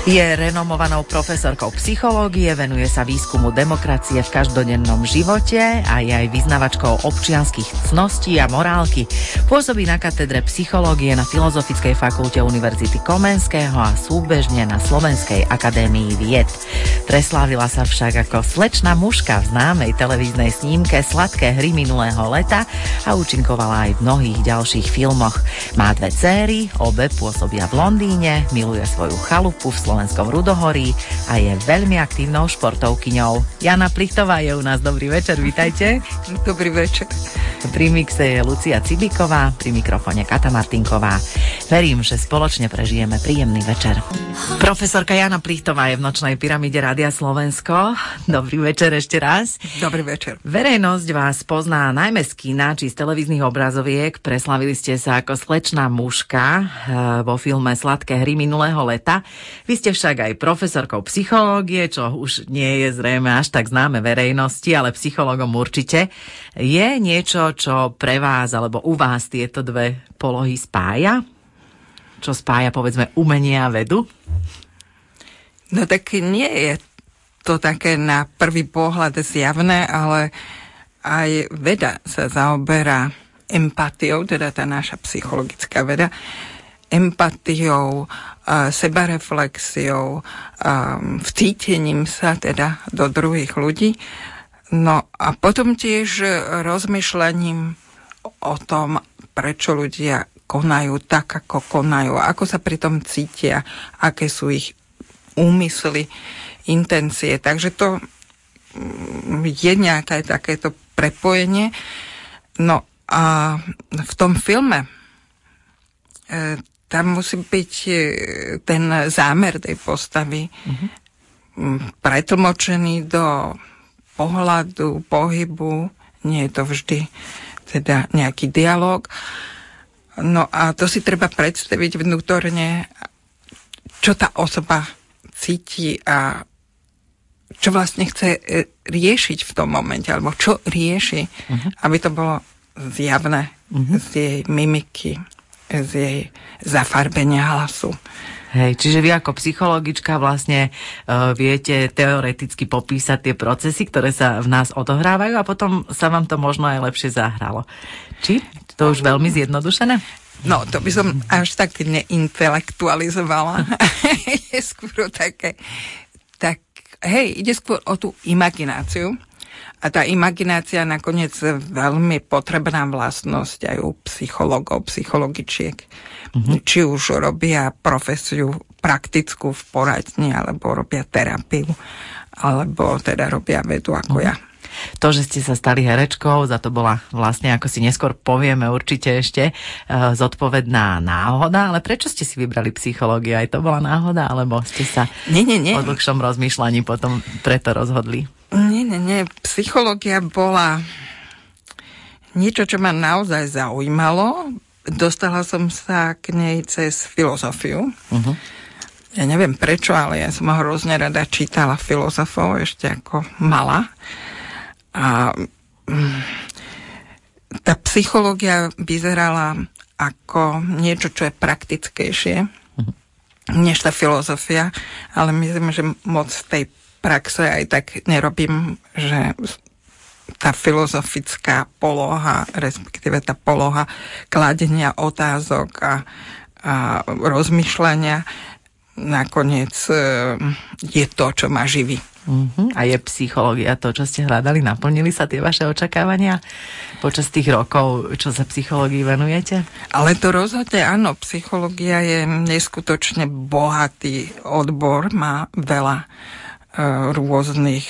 Je renomovanou profesorkou psychológie, venuje sa výskumu demokracie v každodennom živote a je aj vyznavačkou občianskych cností a morálky. Pôsobí na katedre psychológie na Filozofickej fakulte Univerzity Komenského a súbežne na Slovenskej akadémii vied. Preslávila sa však ako slečna mužka v známej televíznej snímke Sladké hry minulého leta a účinkovala aj v mnohých ďalších filmoch. Má 2 dcéry, obe pôsobia v Londýne, miluje svoju chalupu v Slovenskom Rudohorí a je veľmi aktívnou športovkyňou. Jana Plichtová je u nás. Dobrý večer, vítajte. Dobrý večer. Pri mixe je Lucia Cibiková, pri mikrofóne Kata Martinková. Verím, že spoločne prežijeme príjemný večer. Profesorka Jana Plichtová je v nočnej pyramíde Rádia Slovensko. Dobrý večer ešte raz. Dobrý večer. Verejnosť vás pozná najmä z kina či z televíznych obrazoviek. Preslavili ste sa ako slečná mužka vo filme Sladké hry minulého leta. Vy ste však aj profesorkou psychológie, čo už nie je zrejme až tak známe verejnosti, ale psychológom určite. Je niečo, čo pre vás alebo u vás tieto dve polohy spája? Čo spája, povedzme, umenie a vedu? No tak nie je to také na prvý pohľad zjavné, ale aj veda sa zaoberá empatiou, teda tá naša psychologická veda, empatiou, sebareflexiou, vcítením sa teda do druhých ľudí. No a potom tiež rozmýšľaním o tom, prečo ľudia konajú tak, ako konajú, ako sa pri tom cítia, aké sú ich úmysly, intencie. Takže to je nejaké takéto prepojenie. No a v tom filme tam musí byť ten zámer tej postavy pretlmočený do pohľadu, pohybu. Nie je to vždy teda nejaký dialog. No a to si treba predstaviť vnútorne, čo tá osoba cíti a čo vlastne chce riešiť v tom momente, alebo čo rieši, aby to bolo zjavné z jej mimiky, z jej zafarbenia hlasu. Hej, čiže vy ako psychologička vlastne viete teoreticky popísať tie procesy, ktoré sa v nás odohrávajú a potom sa vám to možno aj lepšie zahralo. Či? To už veľmi zjednodušené? No, to by som až tak neintelektualizovala. Je skôr také, ide skôr o tú imagináciu. A tá imaginácia nakoniec veľmi potrebná vlastnosť aj u psychologov, psychologičiek. Či už robia profesiu praktickú v poradni, alebo robia terapiu, alebo teda robia vedu ako ja. To, že ste sa stali herečkou, za to bola vlastne, ako si neskôr povieme určite ešte, zodpovedná náhoda, ale prečo ste si vybrali psychológiu? Aj to bola náhoda, alebo ste sa o dlhšom rozmýšľaní potom preto rozhodli? Nie. Psychológia bola niečo, čo ma naozaj zaujímalo. Dostala som sa k nej cez filozofiu. Ja neviem prečo, ale ja som hrozne rada čítala filozofov ešte ako malá. A tá psychológia vyzerala ako niečo, čo je praktickejšie než tá filozofia, ale myslím, že moc tej praxe aj tak nerobím, že tá filozofická poloha, respektíve tá poloha kladenia otázok a rozmýšľania nakoniec je to, čo ma živí. A je psychológia to, čo ste hľadali? Naplnili sa tie vaše očakávania počas tých rokov, čo sa psychológii venujete? Ale to rozhodne áno. Psychológia je neskutočne bohatý odbor, má veľa rôznych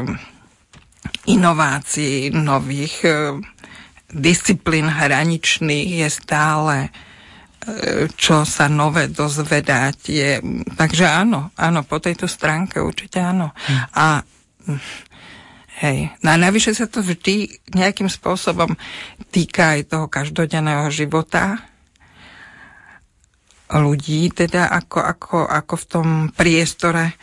inovácií, nových disciplín hraničných, je stále čo sa nové dozvedať je. Takže áno, po tejto stránke určite áno. A navyše sa to vždy nejakým spôsobom týka aj toho každodenného života ľudí, teda ako v tom priestore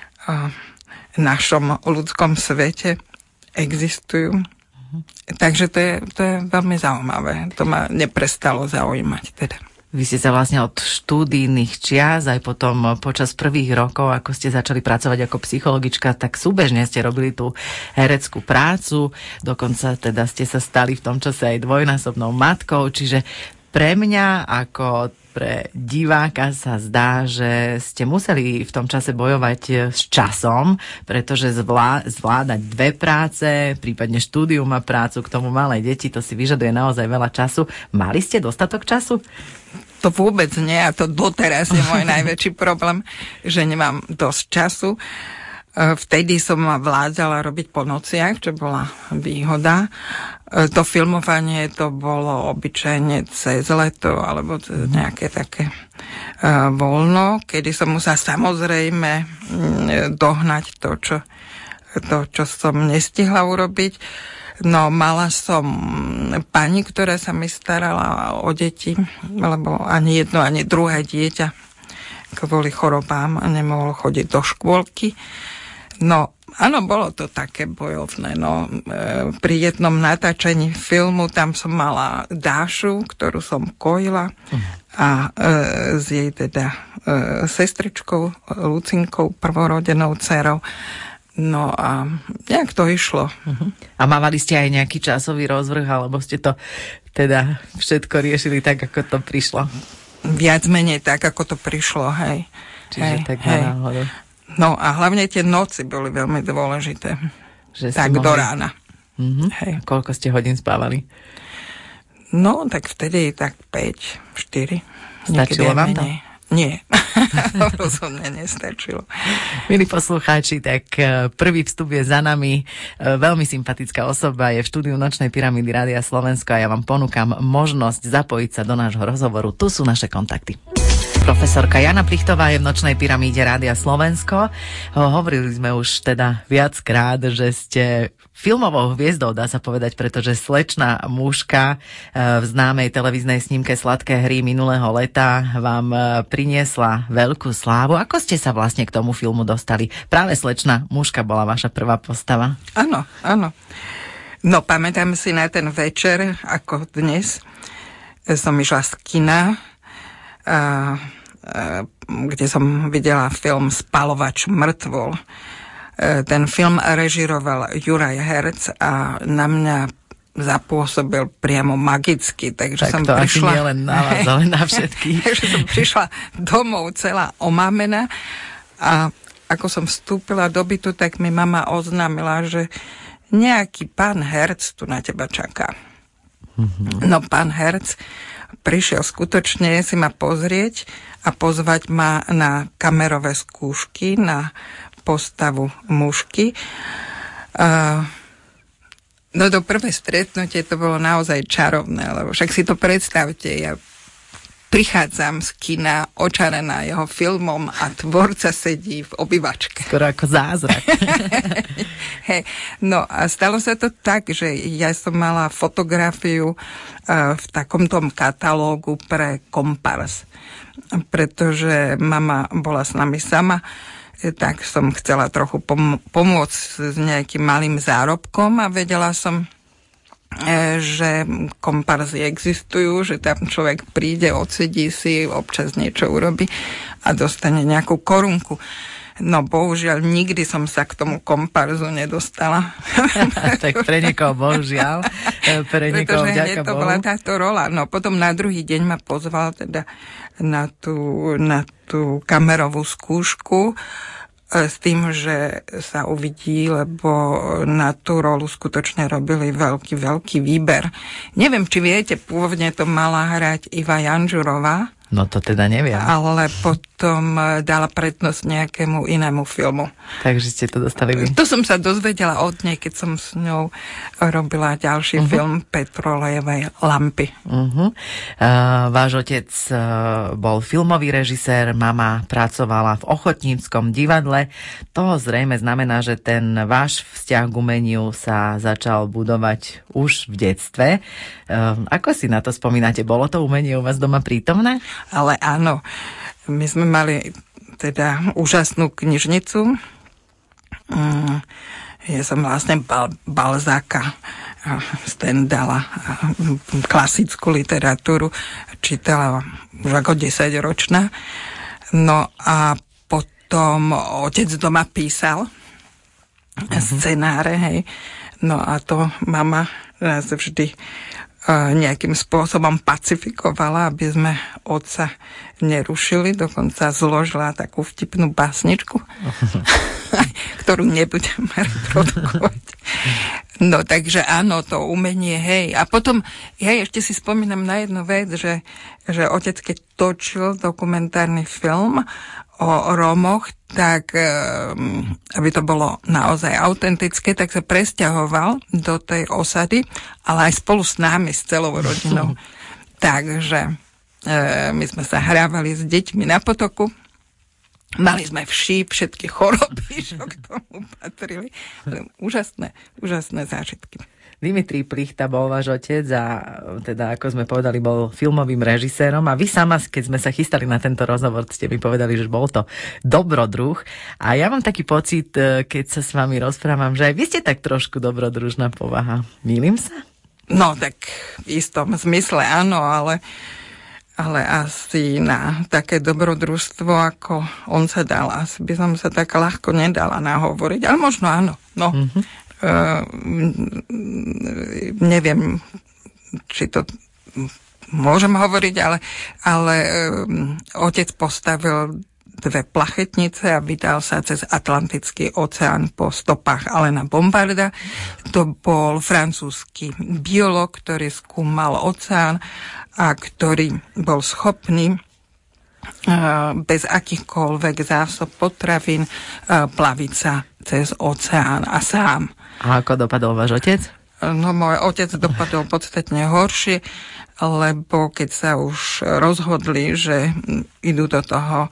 našom ľudskom svete existujú. Takže to je veľmi zaujímavé. To ma neprestalo zaujímať teda. Vy ste sa vlastne od štúdijných čias, aj potom počas prvých rokov, ako ste začali pracovať ako psychologička, tak súbežne ste robili tú hereckú prácu, dokonca teda ste sa stali v tom čase aj dvojnásobnou matkou, čiže pre mňa ako pre diváka sa zdá, že ste museli v tom čase bojovať s časom, pretože zvládať dve práce, prípadne štúdium a prácu, k tomu malé deti, to si vyžaduje naozaj veľa času. Mali ste dostatok času? To vôbec nie a to doteraz je môj najväčší problém, že nemám dosť času. Vtedy som vládzala robiť po nociach, čo bola výhoda. To filmovanie to bolo obyčajne cez leto alebo nejaké také voľno, kedy som musela samozrejme dohnať to, čo som nestihla urobiť. No, mala som pani, ktorá sa mi starala o deti, lebo ani jedno, ani druhé dieťa kvôli chorobám nemohlo chodiť do škôlky. No, áno, bolo to také bojovné. No, pri jednom natáčaní filmu tam som mala Dášu, ktorú som kojila a s jej teda sestričkou Lucinkou, prvorodenou dcerou. No a nejak to išlo. A mávali ste aj nejaký časový rozvrh, alebo ste to teda všetko riešili tak, ako to prišlo? Viac menej tak, ako to prišlo, hej. Čiže tak na náhodu. No a hlavne tie noci boli veľmi dôležité. Že tak do rána. Hej. Koľko ste hodín spávali? No, tak vtedy tak 5, 4. Stačilo vám to? Nie, rozhodne nestačilo. Milí poslucháči, tak prvý vstup je za nami. Veľmi sympatická osoba je v štúdiu Nočnej pyramídy Rádia Slovensko a ja vám ponúkam možnosť zapojiť sa do nášho rozhovoru. Tu sú naše kontakty. Profesorka Jana Plichtová je v Nočnej pyramíde Rádia Slovensko. Hovorili sme už teda viackrát, že ste filmovou hviezdou, dá sa povedať, pretože slečna mužka v známej televíznej snímke Sladké hry minulého leta vám priniesla veľkú slávu. Ako ste sa vlastne k tomu filmu dostali? Práve slečna mužka bola vaša prvá postava? Áno, áno. No, pamätám si na ten večer, ako dnes. Som išla z kina, kde som videla film Spalovač mŕtvol. Ten film režiroval Juraj Herc a na mňa zapôsobil priamo magicky, takže tak som to prišla... asi nie len na vás, ale na všetkých. Takže som prišla domov celá omámená a ako som vstúpila do bytu, tak mi mama oznámila, že nejaký pán Herc tu na teba čaká. No, pán Herc prišiel skutočne si ma pozrieť a pozvať ma na kamerové skúšky, na postavu mužky. No to prvé stretnutie to bolo naozaj čarovné, lebo však si to predstavte, ja prichádzam z kina očarená jeho filmom a tvorca sedí v obývačke. Skoro ako zázrak. Hey, no a stalo sa to tak, že ja som mala fotografiu v takom tom katalógu pre Kompars, pretože mama bola s nami sama, tak som chcela trochu pomôcť s nejakým malým zárobkom a vedela som, že komparzy existujú, že tam človek príde, odsedí si, občas niečo urobí a dostane nejakú korunku. No bohužiaľ, nikdy som sa k tomu komparzu nedostala. Tak pre niekoho bohužiaľ, pre niekoho vďaka Bohu. Pretože to bola táto rola. No potom na druhý deň ma pozval teda na tú kamerovú skúšku s tým, že sa uvidí, lebo na tú rolu skutočne robili veľký výber. Neviem, či viete, pôvodne to mala hrať Iva Janžurová. No to teda neviem. Ale potom dala prednosť nejakému inému filmu. Takže ste to dostali vy. To som sa dozvedela od nej, keď som s ňou robila ďalší film Petrolejovej lampy. Váš otec bol filmový režisér, mama pracovala v ochotníckom divadle. To zrejme znamená, že ten váš vzťah k umeniu sa začal budovať už v detstve. Ako si na to spomínate? Bolo to umenie u vás doma prítomné? Ale áno, my sme mali teda úžasnú knižnicu. Ja som vlastne Balzáka Stendala, klasickú literatúru, čítala už ako 10-ročná. No a potom otec doma písal scenáre, hej. No a to mama nás vždy nejakým spôsobom pacifikovala, aby sme otca nerušili. Dokonca zložila takú vtipnú básničku, ktorú nebudem reprodukovať. No takže áno, to umenie, hej. A potom, ja ešte si spomínam na jednu vec, že otec, keď točil dokumentárny film o Rómoch, tak aby to bolo naozaj autentické, tak sa presťahoval do tej osady, ale aj spolu s námi, s celou rodinou. Takže my sme sa hrávali s deťmi na potoku, mali sme vší, všetky choroby, čo k tomu patrili. Úžasné zážitky. Dimitrij Plichta bol váš otec a teda, ako sme povedali, bol filmovým režisérom a vy sama, keď sme sa chystali na tento rozhovor, ste mi povedali, že bol to dobrodruh a ja mám taký pocit, keď sa s vami rozprávam, že aj vy ste tak trošku dobrodružná povaha. Mýlim sa? No, tak v istom zmysle áno, ale asi na také dobrodružstvo, ako on sa dal, asi by som sa tak ľahko nedala nahovoriť, ale možno áno, no. Neviem, či to môžem hovoriť, ale otec postavil 2 plachetnice a vydal sa cez Atlantický oceán po stopách Alena Bombarda. To bol francúzsky biológ, ktorý skúmal oceán a ktorý bol schopný bez akýchkoľvek zásob potravín plaviť sa cez oceán a sám. A ako dopadol váš otec? No, môj otec dopadol podstatne horšie, lebo keď sa už rozhodli, že idú do toho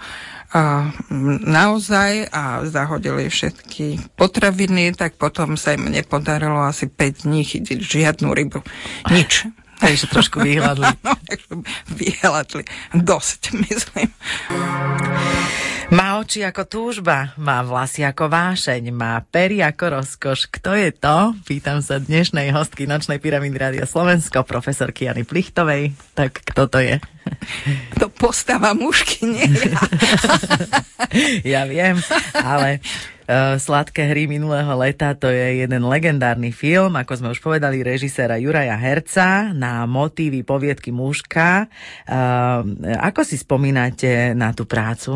naozaj a zahodili všetky potraviny, tak potom sa im nepodarilo asi 5 dní chytiť žiadnu rybu. Nič. Takže trošku vyhľadli. No, vyhľadli. Dosť, myslím. Má oči ako túžba, má vlasy ako vášeň, má pery ako rozkoš. Kto je to? Pýtam sa dnešnej hostky Nočnej pyramídy Rádia Slovensko, profesorky Jany Plichtovej. Tak kto to je? To postava mužky, nie ja. Ja viem, ale Sladké hry minulého leta, to je jeden legendárny film, ako sme už povedali, režiséra Juraja Herca na motívy poviedky Mužka. Ako si spomínate na tú prácu?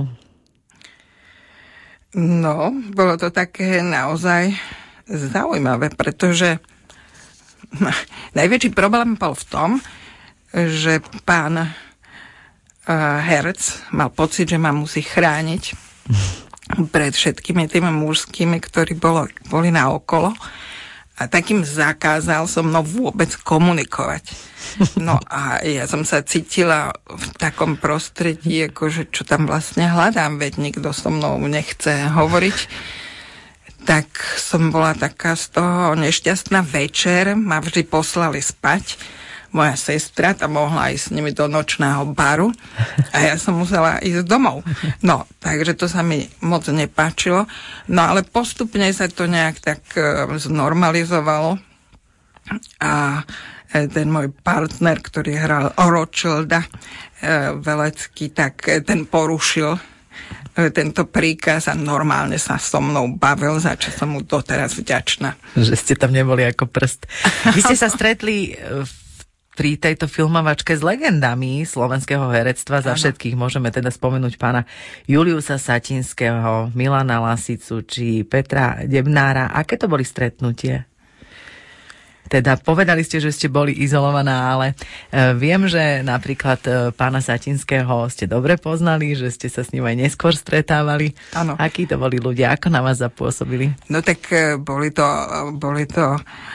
No, bolo to také naozaj zaujímavé, pretože najväčší problém bol v tom, že pán herec mal pocit, že ma musí chrániť pred všetkými tými mužskými, ktorí boli naokolo. A takým zakázal so mnou vôbec komunikovať. No a ja som sa cítila v takom prostredí, akože čo tam vlastne hľadám, veď nikto so mnou nechce hovoriť. Tak som bola taká z toho nešťastná. Večer ma vždy poslali spať. Moja sestra tam mohla ísť s nimi do nočného baru a ja som musela ísť domov. No, takže to sa mi moc nepáčilo. No, ale postupne sa to nejak tak znormalizovalo a ten môj partner, ktorý hral Rothschilda Velecký, tak ten porušil tento príkaz a normálne sa so mnou bavil, za čo som mu doteraz vďačná. Že ste tam neboli ako prst. Vy ste sa stretli pri tejto filmovačke s legendami slovenského herectva. Za všetkých môžeme teda spomenúť pána Juliusa Satinského, Milana Lasicu či Petra Debnára. Aké to boli stretnutie? Teda povedali ste, že ste boli izolovaná, ale viem, že napríklad pána Satinského ste dobre poznali, že ste sa s ním aj neskôr stretávali. Áno. Akí to boli ľudia? Ako na vás zapôsobili? No tak boli to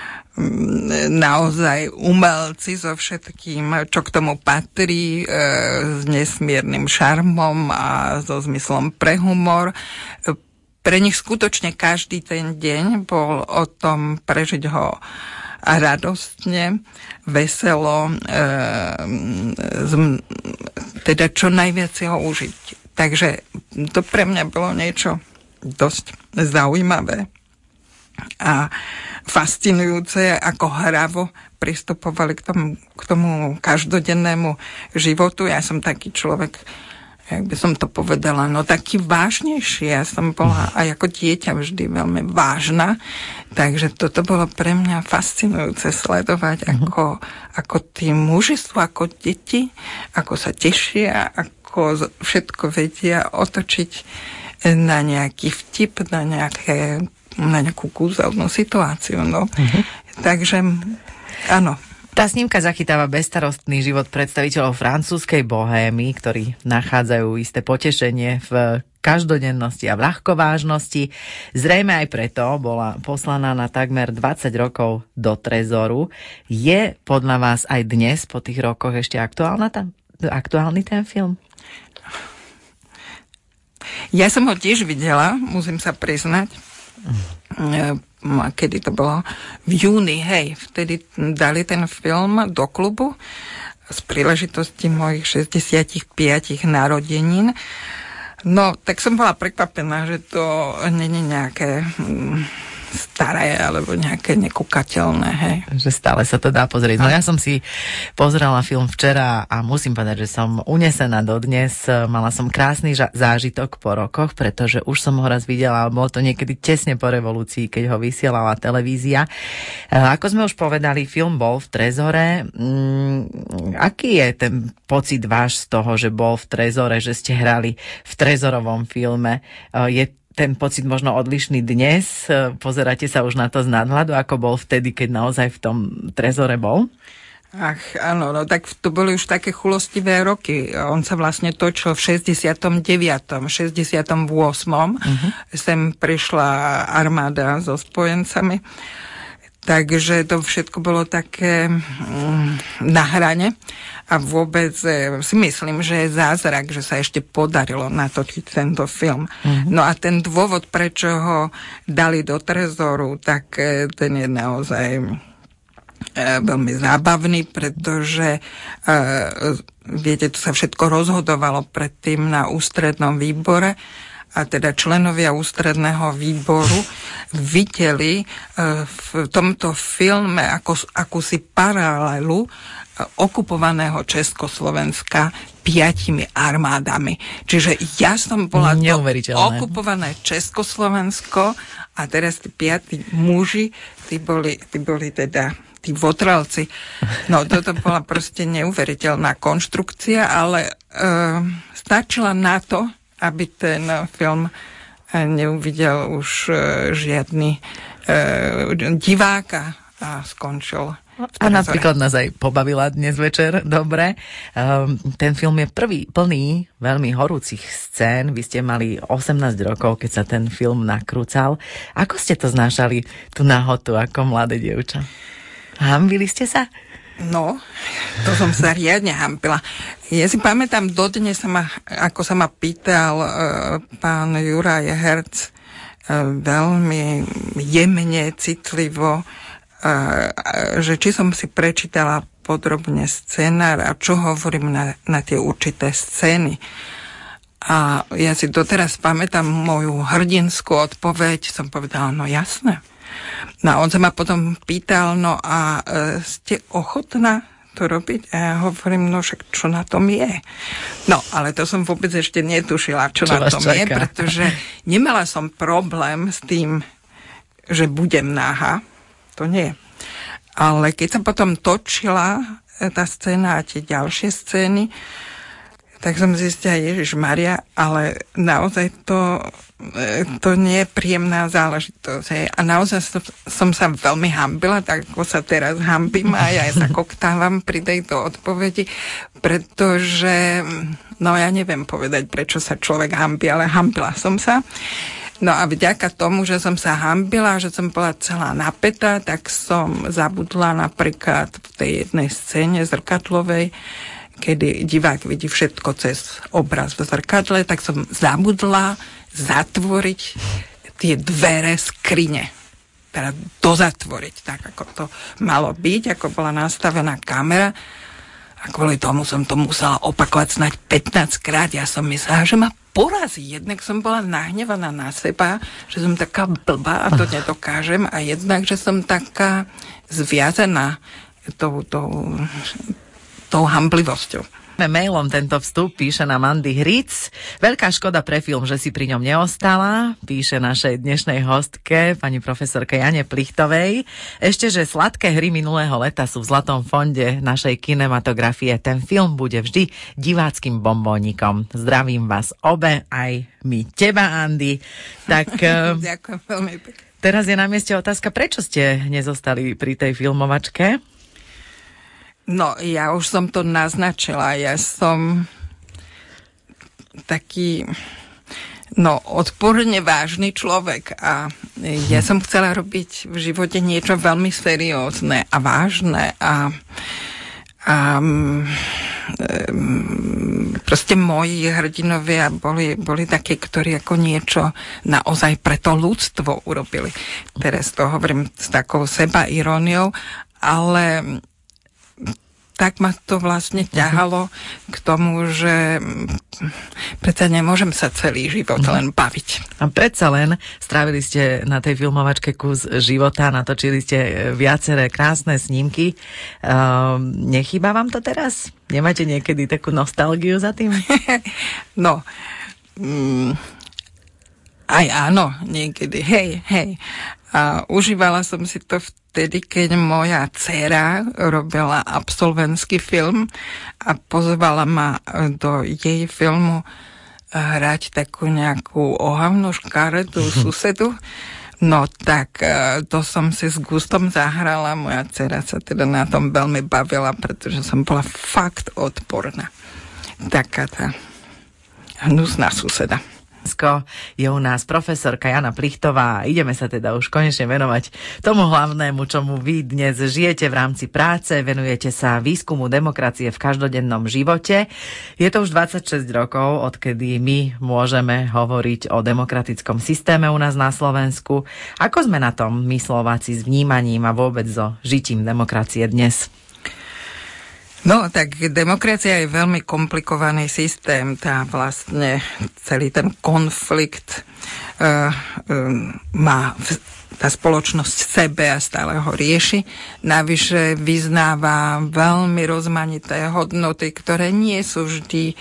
naozaj umelci so všetkým, čo k tomu patrí, s nesmiernym šarmom a so zmyslom pre humor. Pre nich skutočne každý ten deň bol o tom prežiť ho radostne, veselo, teda čo najviac ho užiť. Takže to pre mňa bolo niečo dosť zaujímavé. a fascinujúce, ako hravo pristupovali k tomu každodennému životu. Ja som taký človek, jak by som to povedala, no taký vážnejší. Ja som bola aj ako dieťa vždy veľmi vážna, takže toto bolo pre mňa fascinujúce sledovať, ako tí muži sú ako deti, ako sa tešia, ako všetko vedia otočiť na nejaký vtip, na nejakú kúzelnú situáciu. No. Takže áno. Tá snímka zachytáva bezstarostný život predstaviteľov francúzskej bohémy, ktorí nachádzajú isté potešenie v každodennosti a v ľahkovážnosti. Zrejme aj preto bola poslaná na takmer 20 rokov do trezoru. Je podľa vás aj dnes, po tých rokoch, ešte aktuálny ten film? Ja som ho tiež videla, musím sa priznať. Kedy to bolo? V júni, vtedy dali ten film do klubu z príležitosti mojich 65 narodenín. No, tak som bola prekvapená, že to nie je nejaké staré alebo nejaké nekúkateľné, Že stále sa to dá pozrieť. No ja som si pozrela film včera a musím povedať, že som unesená dodnes. Mala som krásny zážitok po rokoch, pretože už som ho raz videla, ale bolo to niekedy tesne po revolúcii, keď ho vysielala televízia. Ako sme už povedali, film bol v Trezore. Aký je ten pocit váš z toho, že bol v Trezore, že ste hrali v trezorovom filme? Je ten pocit možno odlišný dnes? Pozeráte sa už na to z nadhľadu, ako bol vtedy, keď naozaj v tom trezore bol? Ach, áno, no tak to boli už také chulostivé roky. On sa vlastne točil v 69., 68. Sem prišla armáda so spojencami. Takže to všetko bolo také na hrane a vôbec si myslím, že je zázrak, že sa ešte podarilo natočiť tento film. No a ten dôvod, prečo ho dali do trezoru, tak ten je naozaj veľmi zábavný, pretože viete, to sa všetko rozhodovalo predtým na ústrednom výbore a teda členovia ústredného výboru videli v tomto filme akúsi paralelu okupovaného Československa 5 armádami. Čiže ja som bola to okupované Československo a teraz tí 5 muži, tí boli teda tí votralci. No toto bola proste neuveriteľná konštrukcia, ale stačila na to, aby ten film neuvidel už žiadny divák a skončil. A napríklad nás aj pobavila dnes večer, dobre. Ten film je prvý plný veľmi horúcich scén. Vy ste mali 18 rokov, keď sa ten film nakrúcal. Ako ste to znášali, tú nahotu, ako mladé dievča? Hanbili ste sa? No, to som sa riadne hanbila. Ja si pamätám, dodnes ako sa ma pýtal pán Juraj Herc veľmi jemne, citlivo, že či som si prečítala podrobne scenár a čo hovorím na tie určité scény. A ja si doteraz pamätám moju hrdinskú odpoveď, som povedala, no jasné. No a on sa ma potom pýtal, no a ste ochotná to robiť? A ja hovorím, no však čo na tom je? No, ale to som vôbec ešte netušila, čo na tom je, pretože nemala som problém s tým, že budem nahá. To nie. Ale keď sa potom točila tá scéna a tie ďalšie scény, tak som zistila, Ježišmaria, ale naozaj to nie je príjemná záležitosť. A naozaj som sa veľmi hanbila, tak ako sa teraz hanbím a ja sa koktávam pri tejto odpovedi, pretože, no ja neviem povedať, prečo sa človek hanbí, ale hanbila som sa. No a vďaka tomu, že som sa hanbila, že som bola celá napätá, tak som zabudla napríklad v tej jednej scéne zrkadlovej, kedy divák vidí všetko cez obraz v zrkadle, tak som zabudla zatvoriť tie dvere skrine. Teda dozatvoriť, tak ako to malo byť, ako bola nastavená kamera. A kvôli tomu som to musela opakovať snáď 15 krát. Ja som myslela, že ma porazy. Jednak som bola nahnevaná na seba, že som taká blbá a to nedokážem, a jednak, že som taká zviazaná tou hamblivosťou. Mailom tento vstup píše nám Andy Hric. Veľká škoda pre film, že si pri ňom neostala, píše našej dnešnej hostke, pani profesorke Jane Plichtovej. Ešte, že sladké hry minulého leta sú v zlatom fonde našej kinematografie. Ten film bude vždy diváckym bombónikom. Zdravím vás obe, aj my teba, Andy. Tak, ďakujem veľmi pekne. Teraz je na mieste otázka, prečo ste nezostali pri tej filmovačke? No, ja už som to naznačila. Ja som taký, odporne vážny človek a ja som chcela robiť v živote niečo veľmi seriózne a vážne a proste moji hrdinovia boli takí, ktorí ako niečo naozaj pre to ľudstvo urobili. Teraz to hovorím s takou sebairóniou, ale tak ma to vlastne ťahalo k tomu, že predsa nemôžem sa celý život len baviť. A predsa len strávili ste na tej filmovačke kus života, natočili ste viaceré krásne snímky. Nechýba vám to teraz? Nemáte niekedy takú nostalgiu za tým? Aj áno, niekedy. Hej. A užívala som si to vtedy, keď moja dcéra robila absolventský film a pozvala ma do jej filmu hrať takú nejakú ohavnú škaredú susedu. No tak to som si s gustom zahrala. Moja dcéra sa teda na tom veľmi bavila, pretože som bola fakt odporná. Taká tá hnusná suseda. Je u nás profesorka Jana Plichtová. Ideme sa teda už konečne venovať tomu hlavnému, čomu vy dnes žijete v rámci práce. Venujete sa výskumu demokracie v každodennom živote. Je to už 26 rokov, odkedy my môžeme hovoriť o demokratickom systéme u nás na Slovensku. Ako sme na tom my Slováci s vnímaním a vôbec so žitím demokracie dnes? No, tak demokracia je veľmi komplikovaný systém. Vlastne celý ten konflikt má tá spoločnosť v sebe a stále ho rieši. Navyše vyznáva veľmi rozmanité hodnoty, ktoré nie sú vždy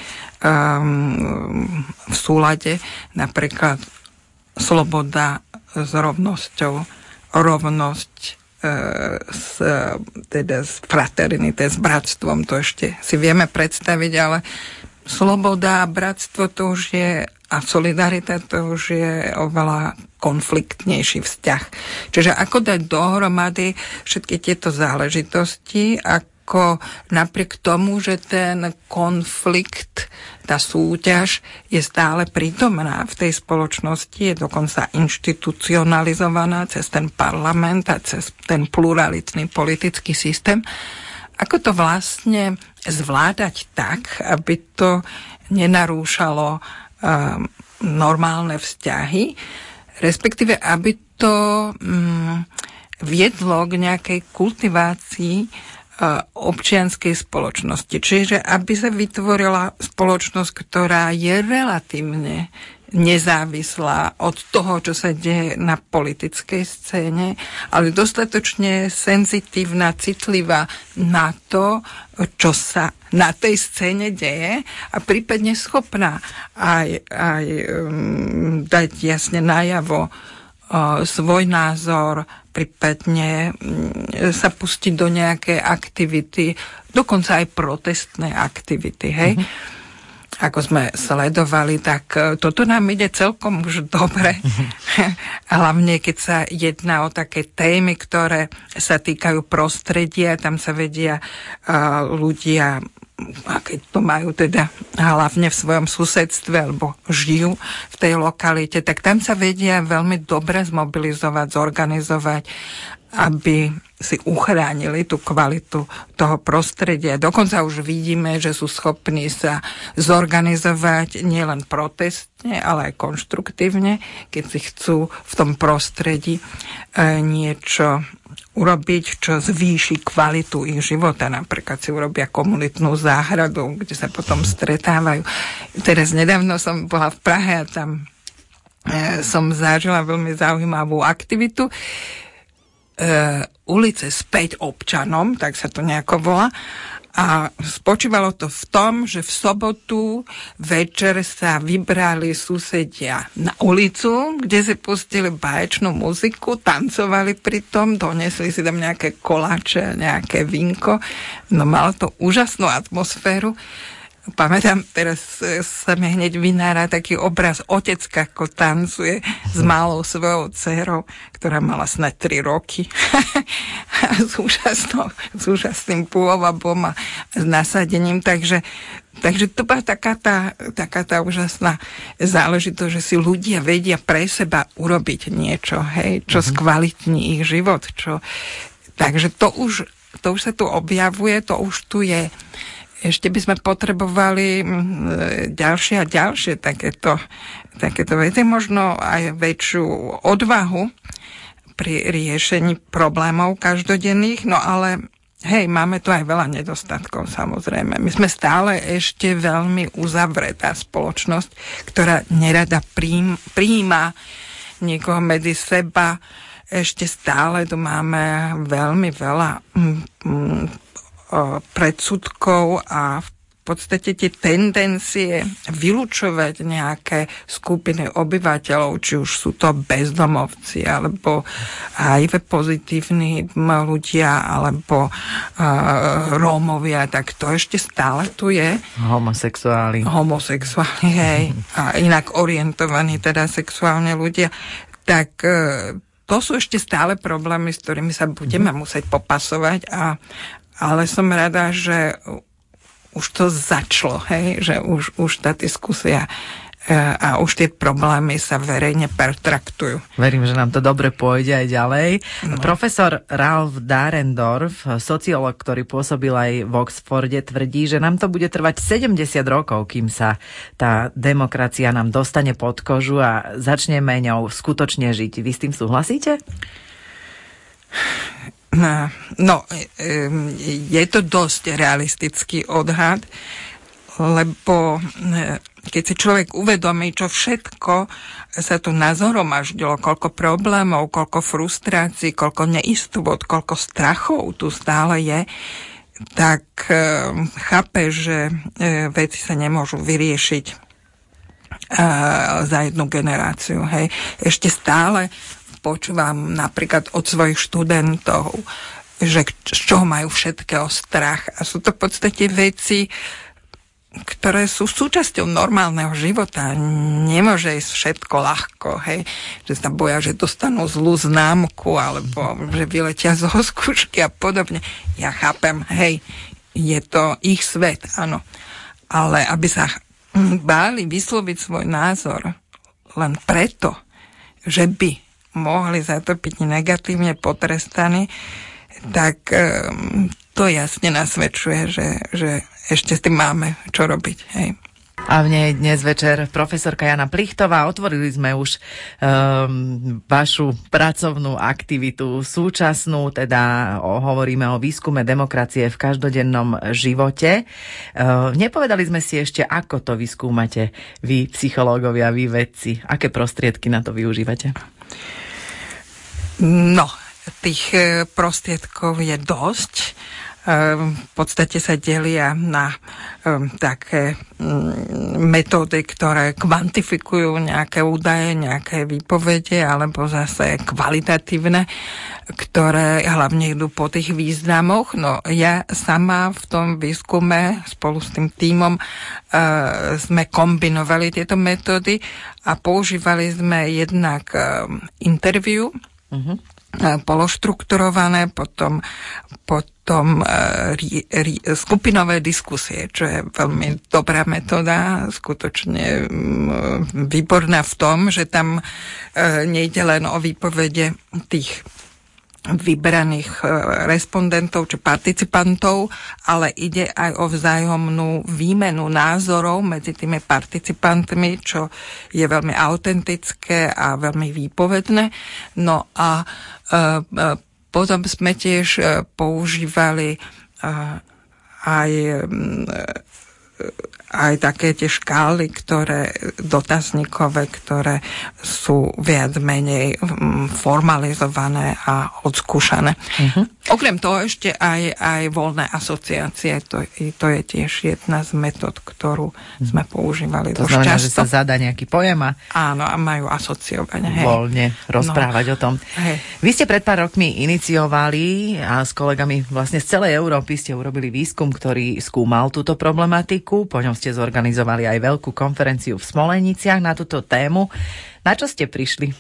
v súlade. Napríklad sloboda s rovnosťou, rovnosť s fraternité, s bratstvom, to ešte si vieme predstaviť, ale sloboda a bratstvo to už je, a solidarita to už je oveľa konfliktnejší vzťah. Čiže ako dať dohromady všetky tieto záležitosti, ako napriek tomu, že ten konflikt, tá súťaž je stále prítomná v tej spoločnosti, je dokonca inštitucionalizovaná cez ten parlament a cez ten pluralitný politický systém. Ako to vlastne zvládať tak, aby to nenarúšalo normálne vzťahy, respektíve aby to viedlo k nejakej kultivácii občianskej spoločnosti. Čiže aby sa vytvorila spoločnosť, ktorá je relatívne nezávislá od toho, čo sa deje na politickej scéne, ale dostatočne senzitívna, citlivá na to, čo sa na tej scéne deje a prípadne schopná aj dať jasne najavo svoj názor, prípadne sa pustiť do nejakej aktivity, dokonca aj protestné aktivity, hej. Ako sme sledovali, tak toto nám ide celkom už dobre. Hlavne, keď sa jedná o také témy, ktoré sa týkajú prostredia, tam sa vedia ľudia, a keď to majú teda hlavne v svojom susedstve alebo žijú v tej lokalite, tak tam sa vedia veľmi dobre zmobilizovať, zorganizovať, aby si uchránili tú kvalitu toho prostredia. Dokonca už vidíme, že sú schopní sa zorganizovať nielen protestne, ale aj konštruktívne, keď si chcú v tom prostredí niečo urobiť, čo zvýši kvalitu ich života. Napríklad si urobia komunitnú záhradu, kde sa potom stretávajú. Teraz nedávno som bola v Prahe a tam som zažila veľmi zaujímavú aktivitu. Ulice späť občanom, tak sa to nejako volá. A spočívalo to v tom, že v sobotu večer sa vybrali susedia na ulicu, kde si pustili báječnú muziku, tancovali pri tom, donesli si tam nejaké koláče, nejaké vínko. No malo to úžasnú atmosféru. Pamätám, teraz sa mi hneď vynára taký obraz otecka, ako tancuje s malou svojou dcerou, ktorá mala snad 3 roky. s úžasným pôvabom a s nasadením. Takže to bola taká tá úžasná záležitosť, že si ľudia vedia pre seba urobiť niečo, hej, čo skvalitní ich život. Takže to už sa tu objavuje, to už tu je. Ešte by sme potrebovali ďalšie a ďalšie takéto veci, možno aj väčšiu odvahu pri riešení problémov každodenných, no ale hej, máme tu aj veľa nedostatkov, samozrejme. My sme stále ešte veľmi uzavretá spoločnosť, ktorá nerada prijíma niekoho medzi seba. Ešte stále tu máme veľmi veľa predsudkov a v podstate tie tendencie vylúčovať nejaké skupiny obyvateľov, či už sú to bezdomovci, alebo HIV pozitívni ľudia, alebo Rómovia, tak to ešte stále tu je. Homosexuáli, hej. A inak orientovaní teda sexuálne ľudia. Tak to sú ešte stále problémy, s ktorými sa budeme musieť popasovať ale som rada, že už to začalo, hej, že už tá diskusia a už tie problémy sa verejne pertraktujú. Verím, že nám to dobre pôjde aj ďalej. No. Profesor Ralph Dahrendorf, sociológ, ktorý pôsobil aj v Oxforde, tvrdí, že nám to bude trvať 70 rokov, kým sa tá demokracia nám dostane pod kožu a začneme ňou skutočne žiť. Vy s tým súhlasíte? No, je to dosť realistický odhad, lebo keď si človek uvedomí, čo všetko sa tu nazhromaždilo, koľko problémov, koľko frustrácií, koľko neistôt, koľko strachov tu stále je, tak chápe, že veci sa nemôžu vyriešiť za jednu generáciu. Hej. Ešte stále počúvam napríklad od svojich študentov, že z čoho majú všetkého strach. A sú to v podstate veci, ktoré sú súčasťou normálneho života. Nemôže ísť všetko ľahko, hej. Že sa boja, že dostanú zlú známku, alebo že vyletia zo skúšky a podobne. Ja chápem, hej, je to ich svet, áno. Ale aby sa báli vysloviť svoj názor len preto, že by mohli za to byť negatívne potrestaní, tak to jasne nasvedčuje, že ešte s tým máme čo robiť. Hej. A v nej dnes večer profesorka Jana Plichtová. Otvorili sme už vašu pracovnú aktivitu súčasnú, teda hovoríme o výskume demokracie v každodennom živote. Nepovedali sme si ešte, ako to vyskúmate vy, psychológovia, vy vedci. Aké prostriedky na to využívate? No, tých prostriedkov je dosť. V podstate sa delia na také metódy, ktoré kvantifikujú nejaké údaje, nejaké výpovede, alebo zase kvalitatívne, ktoré hlavne idú po tých významoch. No ja sama v tom výskume spolu s tým tímom sme kombinovali tieto metódy a používali sme jednak interview, pološtrukturované, potom skupinové diskusie, čo je veľmi dobrá metóda, skutočne výborná v tom, že tam nejde len o výpovede tých vybraných respondentov či participantov, ale ide aj o vzájomnú výmenu názorov medzi tými participantmi, čo je veľmi autentické a veľmi výpovedné. No a potom sme tiež používali aj také tie škály, dotazníkové, ktoré sú viac menej formalizované a odskúšané. Okrem toho ešte aj voľné asociácie, to je tiež jedna z metód, ktorú sme používali dosť často. To znamená, že sa zadá nejaký pojem a... Áno, a majú asociovať. Voľne rozprávať o tom. Hej. Vy ste pred pár rokmi iniciovali a s kolegami vlastne z celej Európy ste urobili výskum, ktorý skúmal túto problematiku. Po ňom ste zorganizovali aj veľkú konferenciu v Smoleniciach na túto tému. Na čo ste prišli?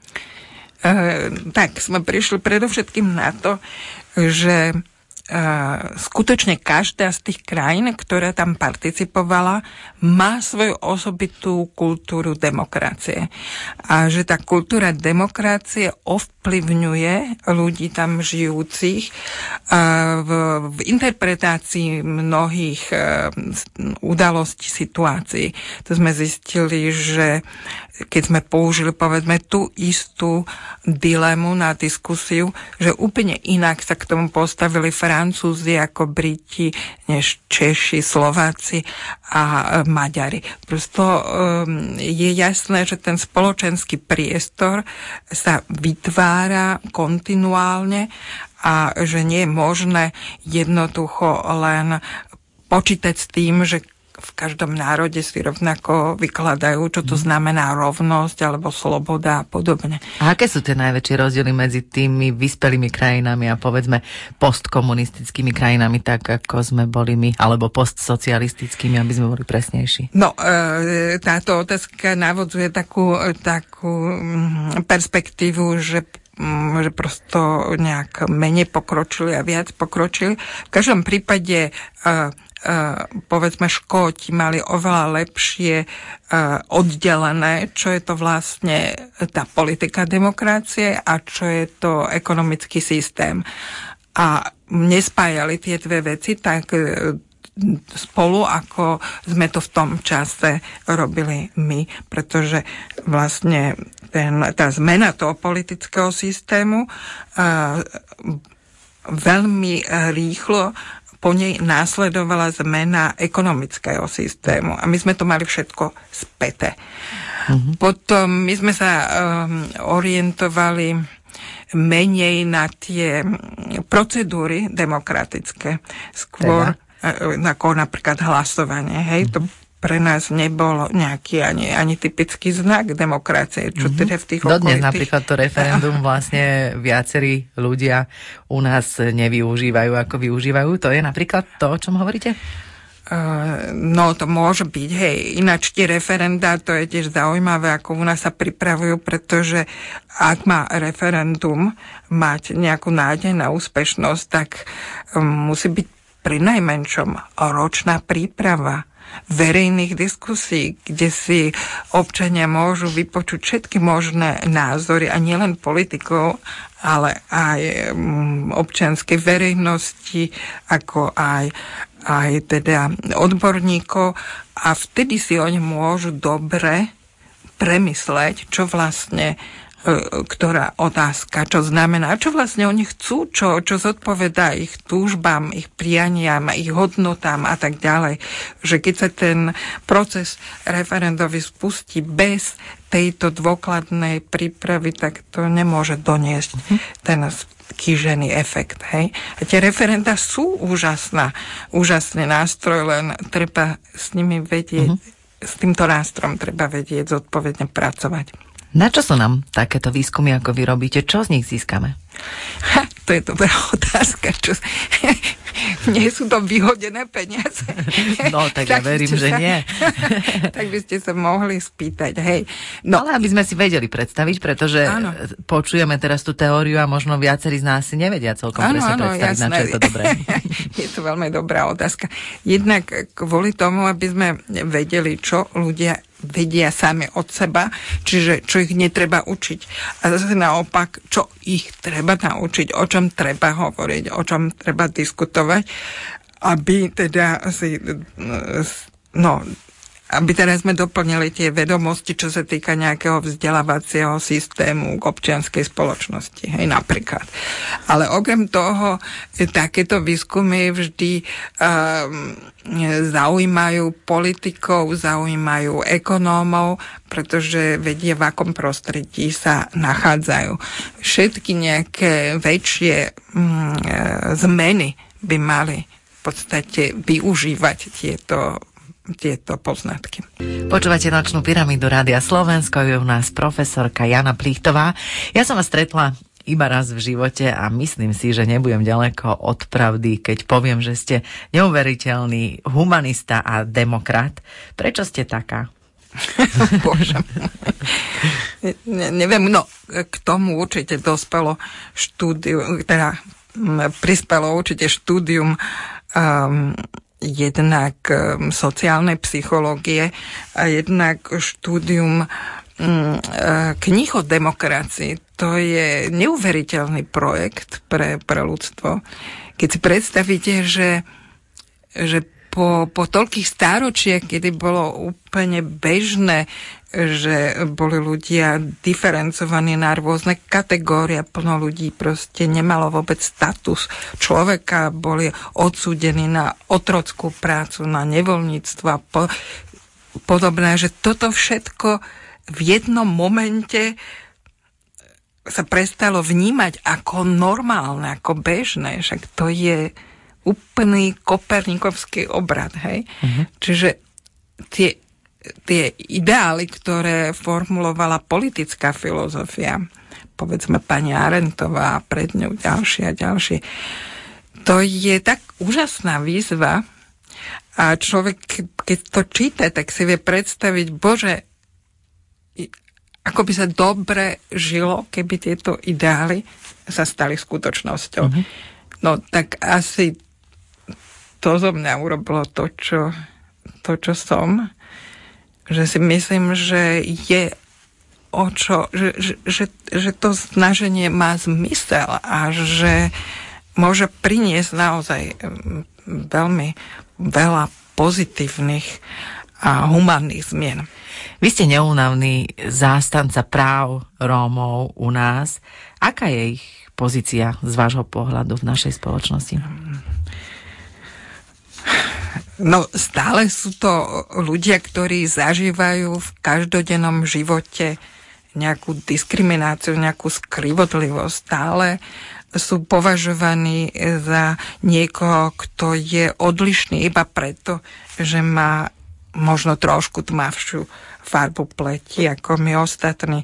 Tak, sme prišli predovšetkým na to, že skutočne každá z tých krajín, ktorá tam participovala, má svoju osobitú kultúru demokracie. A že tá kultúra demokracie ovplyvňuje ľudí tam žijúcich v interpretácii mnohých udalostí, situácií. To sme zistili, že keď sme použili, povedzme, tú istú dilemu na diskusiu, že úplne inak sa k tomu postavili Francúzi ako Briti, než Češi, Slováci a Maďari. Prosto je jasné, že ten spoločenský priestor sa vytvára kontinuálne a že nie je možné jednoducho len počítať s tým, že v každom národe si rovnako vykladajú, čo to znamená rovnosť alebo sloboda a podobne. A aké sú tie najväčšie rozdiely medzi tými vyspelými krajinami a povedzme postkomunistickými krajinami, tak ako sme boli my, alebo postsocialistickými, aby sme boli presnejší? No, táto otázka navodzuje takú perspektívu, že prosto nejak menej pokročili a viac pokročili. V každom prípade povedzme Škóti mali oveľa lepšie oddelené, čo je to vlastne tá politika demokracie a čo je to ekonomický systém. A nespájali tie dve veci tak spolu, ako sme to v tom čase robili my, pretože vlastne tá zmena toho politického systému veľmi rýchlo po nej následovala zmena ekonomického systému. A my sme to mali všetko späté. Potom my sme sa orientovali menej na tie procedúry demokratické. Skôr ako napríklad hlasovanie. Hej, to pre nás nebol nejaký ani typický znak demokracie, čo teda v tých okolitých... Dodnes napríklad to referendum vlastne viacerí ľudia u nás nevyužívajú, ako využívajú. To je napríklad to, o čom hovoríte? No, to môže byť, hej. Ináč tie referendá, to je tiež zaujímavé, ako u nás sa pripravujú, pretože ak má referendum mať nejakú nádej na úspešnosť, tak musí byť pri najmenšom ročná príprava verejných diskusí, kde si občania môžu vypočuť všetky možné názory a nielen politikov, ale aj občianskej verejnosti, ako aj teda odborníkov a vtedy si oni môžu dobre premysleť, čo vlastne ktorá otázka, čo znamená, čo vlastne oni chcú, čo zodpovedá ich túžbám, ich prianiam, ich hodnotám a tak ďalej. Že keď sa ten proces referendový spustí bez tejto dôkladnej prípravy, tak to nemôže doniesť ten kýžený efekt. Hej? A tie referenda sú úžasný nástroj, len treba s nimi vedieť, s týmto nástrojom treba vedieť zodpovedne pracovať. Na čo sú nám takéto výskumy, ako vy robíte? Čo z nich získame? To je dobrá otázka. Nie sú to vyhodené peniaze. No, tak ja verím, že nie. Tak by ste sa mohli spýtať, hej. No. Ale aby sme si vedeli predstaviť, pretože počujeme teraz tú teóriu a možno viacerí z nás si nevedia celkom presne predstaviť, jasné. Na čo je to dobré. Je to veľmi dobrá otázka. Jednak kvôli tomu, aby sme vedeli, čo ľudia vedia sami od seba, čiže čo ich netreba učiť. A zase naopak, čo ich treba naučiť, o čom treba hovoriť, o čom treba diskutovať, aby teda aby teraz sme doplnili tie vedomosti, čo sa týka nejakého vzdelávacieho systému k občianskej spoločnosti, hej, napríklad. Ale okrem toho, takéto výskumy vždy zaujímajú politikov, zaujímajú ekonómov, pretože vedia, v akom prostredí sa nachádzajú. Všetky nejaké väčšie zmeny by mali v podstate využívať tieto poznatky. Počúvate Nočnú pyramídu Rádia Slovensko, je u nás profesorka Jana Plichtová. Ja som vás stretla iba raz v živote a myslím si, že nebudem ďaleko od pravdy, keď poviem, že ste neuveriteľný humanista a demokrat. Prečo ste taká? Bože. Neviem, k tomu určite dospelo prispelo určite štúdium jednak sociálnej psychológie a jednak štúdium kníh o demokracii. To je neuveriteľný projekt pre ľudstvo. Keď si predstavíte, že po toľkých stáročiach, kedy bolo úplne bežné, že boli ľudia diferencovaní na rôzne kategórie, plno ľudí proste nemalo vôbec status človeka, boli odsúdení na otrockú prácu, na nevoľníctvo a podobné, že toto všetko v jednom momente sa prestalo vnímať ako normálne, ako bežné, však to je úplný kopernikovský obrad, hej? Uh-huh. Čiže tie ideály, ktoré formulovala politická filozofia, povedzme pani Arendtová a pred ňou ďalšie a ďalšie, to je tak úžasná výzva a človek, keď to číta, tak si vie predstaviť, Bože, ako by sa dobre žilo, keby tieto ideály sa stali skutočnosťou. Uh-huh. No tak asi to zo mňa urobilo to, čo som, že si myslím, že je že to snaženie má zmysel a že môže priniesť naozaj veľmi veľa pozitívnych a humánnych zmien. Vy ste neúnavný zástanca práv Rómov u nás. Aká je ich pozícia z vášho pohľadu v našej spoločnosti? No, stále sú to ľudia, ktorí zažívajú v každodennom živote nejakú diskrimináciu, nejakú skrivodlivosť. Stále sú považovaní za niekoho, kto je odlišný iba preto, že má možno trošku tmavšiu farbu pleti ako my ostatní.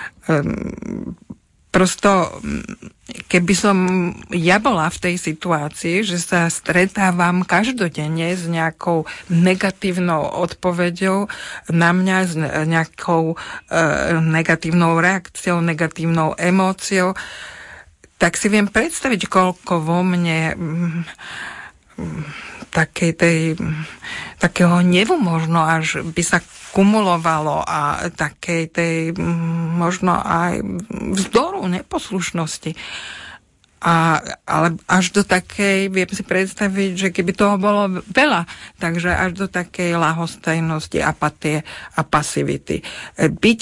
Prosto, keby som ja bola v tej situácii, že sa stretávam každodenne s nejakou negatívnou odpoveďou na mňa, s nejakou negatívnou reakciou, negatívnou emóciou, tak si viem predstaviť, koľko vo mne takého hnevu možno až by sa kumulovalo a takej tej možno aj vzdoru, neposlušnosti. Ale až do takej, viem si predstaviť, že keby toho bolo veľa, takže až do takej ľahostajnosti, apatie a pasivity. Byť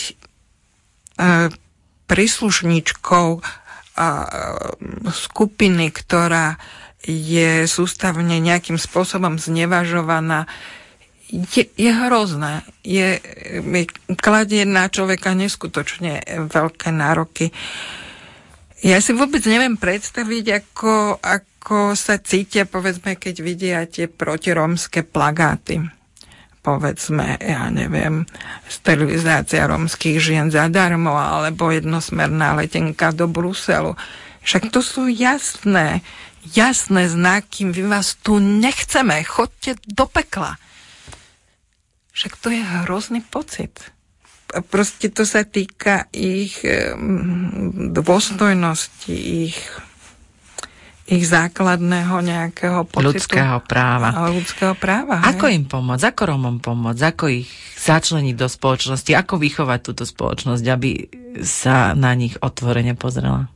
príslušníčkou skupiny, ktorá je sústavne nejakým spôsobom znevažovaná, je hrozné. Kladie na človeka neskutočne veľké nároky. Ja si vôbec neviem predstaviť, ako sa cítia, povedzme, keď vidia tie protirómske plagáty. Povedzme, ja neviem, sterilizácia rómskych žien zadarmo, alebo jednosmerná letenka do Bruselu. Však to sú jasné jasné znaky, my vás tu nechceme, chodte do pekla. Však to je hrozný pocit. Proste to sa týka ich dôstojnosti, ich základného nejakého pocitu. Ľudského práva. Ľudského práva. Ako im pomôcť? Ako Rómom pomôcť? Ako ich začleniť do spoločnosti? Ako vychovať túto spoločnosť, aby sa na nich otvorene pozrela?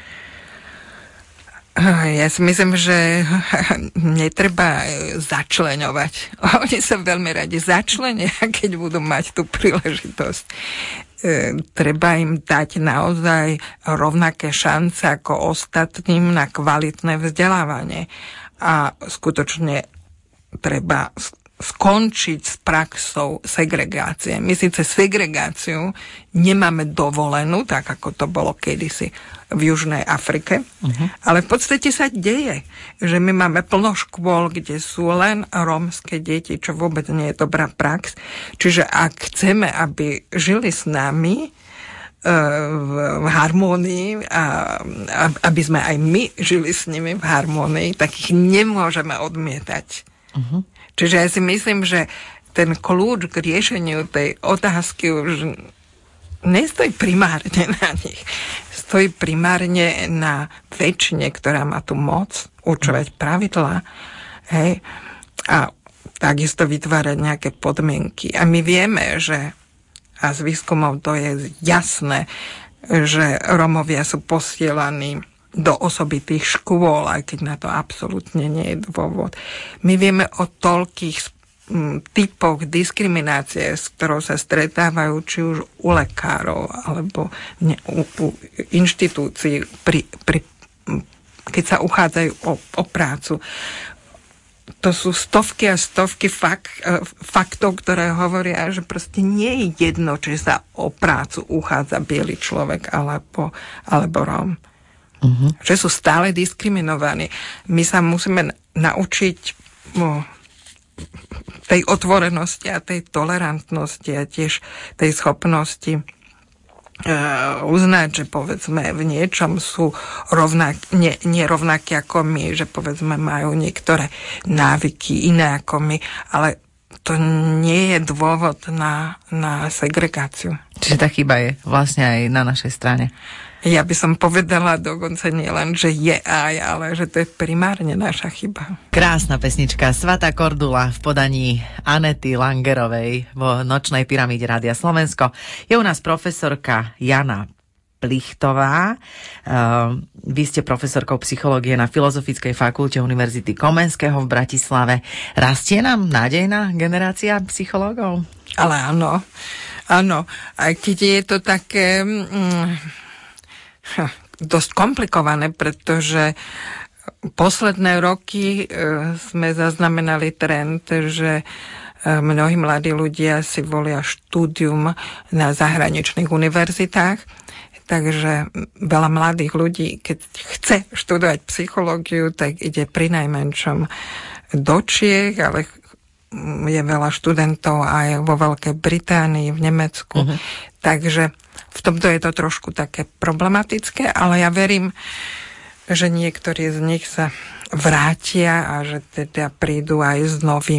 Ja si myslím, že netreba začleňovať. Oni sa veľmi radi začlenia, keď budú mať tú príležitosť. Treba im dať naozaj rovnaké šance ako ostatným na kvalitné vzdelávanie. A skutočne treba skončiť s praxou segregácie. My síce segregáciu nemáme dovolenú, tak ako to bolo kedysi v Južnej Afrike, ale v podstate sa deje, že my máme plno škôl, kde sú len rómske deti, čo vôbec nie je dobrá prax. Čiže ak chceme, aby žili s nami v harmónii a aby sme aj my žili s nimi v harmónii, tak ich nemôžeme odmietať. Čiže ja si myslím, že ten kľúč k riešeniu tej otázky už nestojí primárne na nich. Stojí primárne na väčšine, ktorá má tú moc určovať pravidlá. Hej? A takisto vytvárať nejaké podmienky. A my vieme, že a z výskumov to je jasné, že Rómovia sú posielaní do osobitých škôl, aj keď na to absolútne nie je dôvod. My vieme o toľkých typoch diskriminácie, s ktorou sa stretávajú či už u lekárov, alebo u inštitúcií, keď sa uchádzajú o prácu. To sú stovky a stovky faktov, ktoré hovoria, že proste nie je jedno, či sa o prácu uchádza biely človek alebo Róm. Že sú stále diskriminovaní. My sa musíme naučiť tej otvorenosti a tej tolerantnosti a tiež tej schopnosti uznať, že povedzme v niečom sú nerovnaké ako my, že povedzme majú niektoré návyky iné ako my, ale to nie je dôvod na segregáciu. Čiže tá chyba je vlastne aj na našej strane. Ja by som povedala dokonca nie len, že je aj, ale že to je primárne naša chyba. Krásna pesnička Svatá Kordula v podaní Anety Langerovej vo Nočnej pyramíde Rádia Slovensko. Je u nás profesorka Jana Plichtová. Vy ste profesorkou psychológie na Filozofickej fakulte Univerzity Komenského v Bratislave. Rastie nám nádejná generácia psychológov? Ale áno. Aj keď je to také dosť komplikované, pretože posledné roky sme zaznamenali trend, že mnohí mladí ľudia si volia štúdium na zahraničných univerzitách. Takže veľa mladých ľudí, keď chce študovať psychológiu, tak ide prinajmenšom do Čiech, ale je veľa študentov aj vo Veľkej Británii, v Nemecku. Takže v tomto je to trošku také problematické, ale ja verím, že niektorí z nich sa vrátia a že teda prídu aj s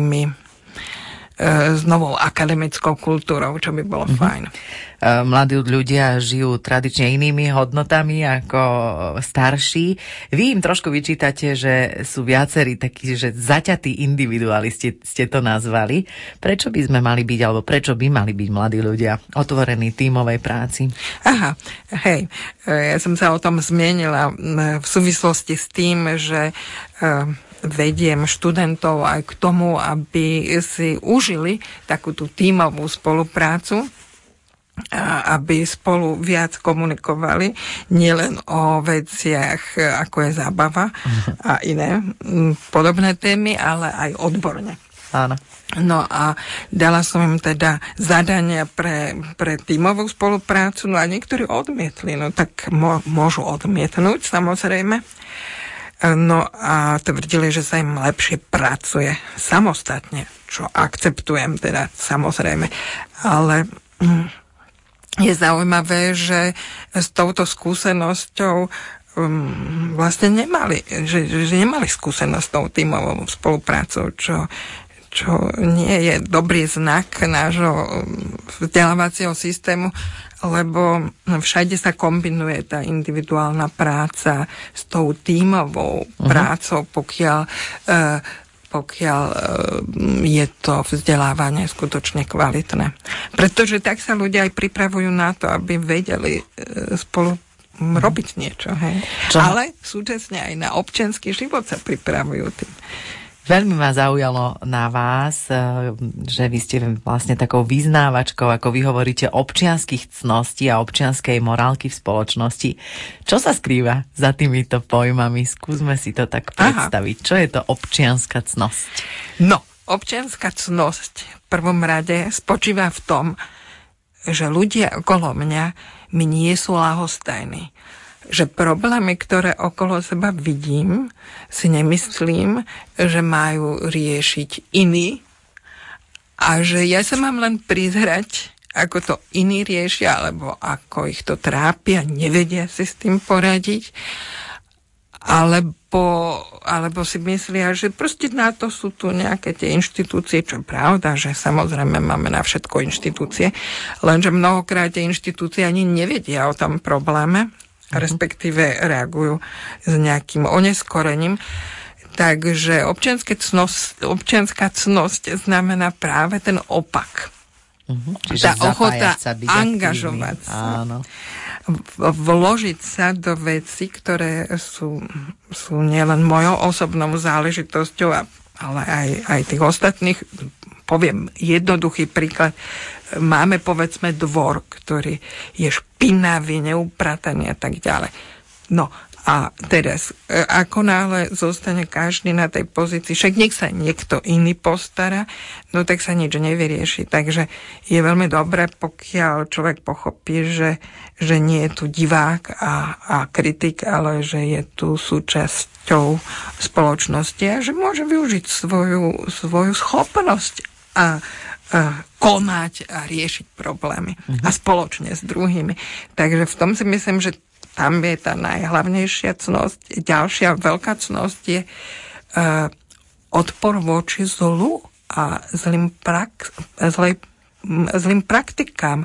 novou akademickou kultúrou, čo by bolo fajn. Mladí ľudia žijú tradične inými hodnotami ako starší. Vy im trošku vyčítate, že sú viacerí takí, že zaťatí individualisti ste to nazvali. Prečo by sme mali byť, alebo prečo by mali byť mladí ľudia otvorení tímovej práci? Aha, hej. Ja som sa o tom zmienila v súvislosti s tým, že vediem študentov aj k tomu, aby si užili takú tú tímovú spoluprácu, aby spolu viac komunikovali, nielen o veciach, ako je zábava a iné podobné témy, ale aj odborne. Áno. No a dala som im teda zadania pre tímovú spoluprácu, no a niektorí odmietli, no tak môžu odmietnúť, samozrejme. No a tvrdili, že sa im lepšie pracuje samostatne, čo akceptujem teda samozrejme, ale je zaujímavé, že s touto skúsenosťou vlastne nemali, že nemali skúsenosť s tou tímovou spoluprácou, čo nie je dobrý znak nášho vzdelávacieho systému, lebo všade sa kombinuje tá individuálna práca s tou tímovou prácou, pokiaľ je to vzdelávanie skutočne kvalitné. Pretože tak sa ľudia aj pripravujú na to, aby vedeli spolu robiť niečo. Hej? Ale súčasne aj na občiansky život sa pripravujú tým. Veľmi ma zaujalo na vás, že vy ste vlastne takou vyznávačkou, ako vy hovoríte, občianskych cností a občianskej morálky v spoločnosti. Čo sa skrýva za týmito pojmami? Skúsme si to tak predstaviť. Čo je to občianska cnosť? No, občianska cnosť v prvom rade spočíva v tom, že ľudia okolo mňa mi nie sú ľahostajní. Že problémy, ktoré okolo seba vidím, si nemyslím, že majú riešiť iní a že ja sa mám len prizerať, ako to iní riešia, alebo ako ich to trápia, nevedia si s tým poradiť, alebo si myslia, že proste na to sú tu nejaké tie inštitúcie, čo je pravda, že samozrejme máme na všetko inštitúcie, lenže mnohokrát tie inštitúcie ani nevedia o tom probléme, respektíve reagujú s nejakým oneskorením. Takže občianská cnosť znamená práve ten opak. Tá ochota angažovať sa. Áno. Vložiť sa do veci, ktoré sú nielen mojou osobnou záležitosťou, ale aj tých ostatných. Poviem jednoduchý príklad. Máme, povedzme, dvor, ktorý je špinavý, neuprataný a tak ďalej. No a teraz, ako náhle zostane každý na tej pozícii, však nech sa niekto iný postará, no tak sa nič nevyrieši. Takže je veľmi dobré, pokiaľ človek pochopí, že nie je tu divák a kritik, ale že je tu súčasťou spoločnosti a že môže využiť svoju schopnosť a konať a riešiť problémy a spoločne s druhými. Takže v tom si myslím, že tam je tá najhlavnejšia cnosť. Ďalšia veľká cnosť je odpor voči zlu a zlým praktikám.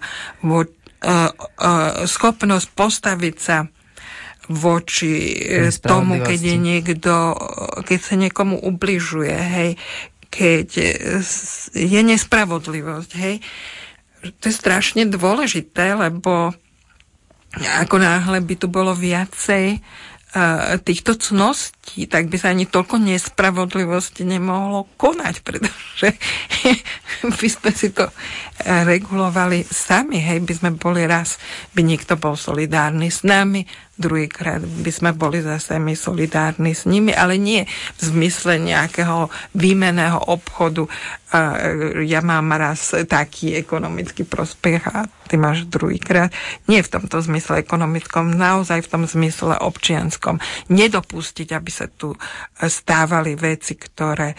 Schopnosť postaviť sa voči tomu, keď sa niekomu ubližuje, hej, keď je nespravodlivosť, hej. To je strašne dôležité, lebo ako náhle by tu bolo viacej týchto cností, tak by sa ani toľko nespravodlivosti nemohlo konať, pretože by sme si to regulovali sami, hej, by sme boli raz, by niekto bol solidárny s nami, druhýkrát by sme boli zase my solidárni s nimi, ale nie v zmysle nejakého výmenného obchodu. Ja mám raz taký ekonomický prospech a ty máš druhýkrát. Nie v tomto zmysle ekonomickom, naozaj v tom zmysle občianskom. Nedopustiť, aby sa tu stávali veci, ktoré